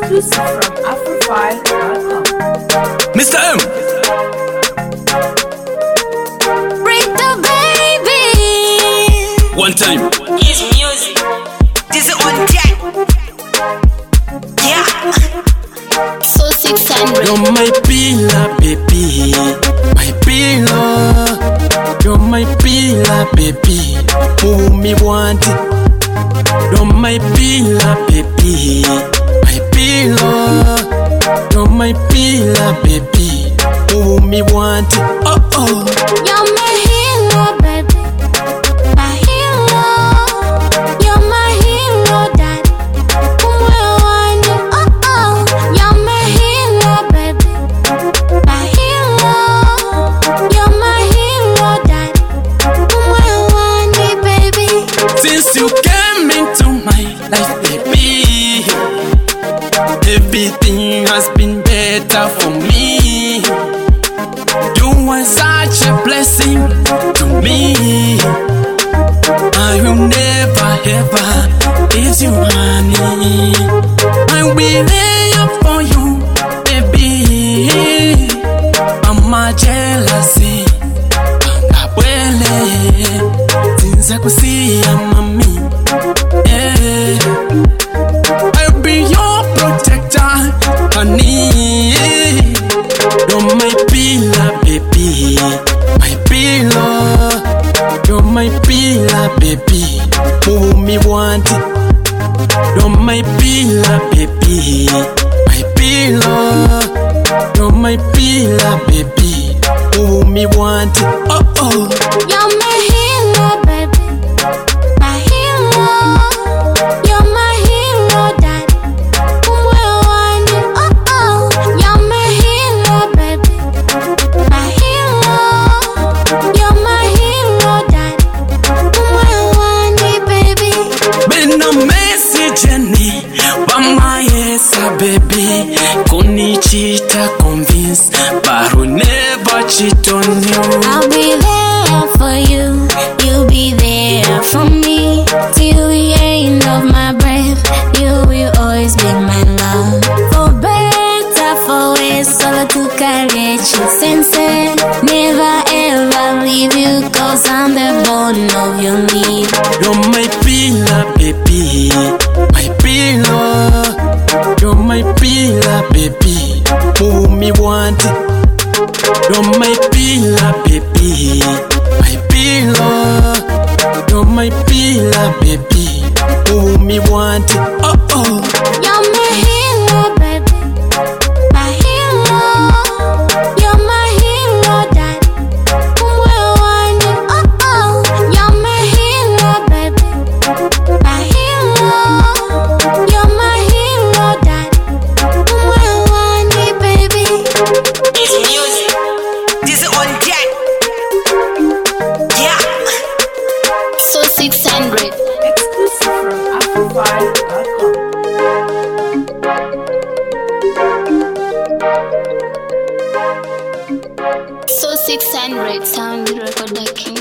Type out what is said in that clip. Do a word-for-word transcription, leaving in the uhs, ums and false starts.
Exclusive from Afrofile dot com. Mister M. Break the baby. One time. His music. This is on track. Yeah. So six hundred. You're my pillar, baby. My pillar. You're my pillar, baby. Who me want it? You're my pillar, baby. My pillar. You're my pillar, baby. Who me want it? Oh oh. You're my hero, baby. My hero. You're my hero, daddy. Whom I want you. Oh oh. You're my hero, baby. My hero. You're my hero, daddy. Whom I want you, baby. Since you came into my life, baby, everything has been better for me. You are such a blessing to me. I will never ever leave you, honey. I will be there for you, baby. I'm a jealousy. Angabwele since I could see ya, mommy. Yeah. I'll be your protector, honey. You're my pillar, baby. My pillar. You're my pillar, baby. Who me want it? You're my pillar, baby. My pillar. You're my pillar, baby. Who me want it? Oh oh. You're my hero, baby. My hero. You're my hero, daddy. Whom I want you. Oh oh. You're my hero, baby. My hero. You're my hero, daddy. Whom I want you, baby. Been a message, Jenny. Bama yesa, baby. Kuni cheat, convince, but who never cheat on you. I'll be there for you. You'll be there for me. Till the end of my breath, you will always be my love. For better, for worse, all to carry you sense. Never ever leave you, cause I'm the bone of your need. You're my pillar, baby. My pillar. You're my pillar, baby. Who me want it? You're my pillar, baby. My pillar. You're my pillar, baby. Who me want it? Oh oh. You're my hero, baby. My hero. You're my hero, daddy. Whom I want you. Oh oh. You're my hero, baby. My hero. You're my hero, daddy. Whom I want you, baby. His music. This is on track. Yeah. So six hundred. Exclusive from Afrofile dot com. So six hundred. Sound record king.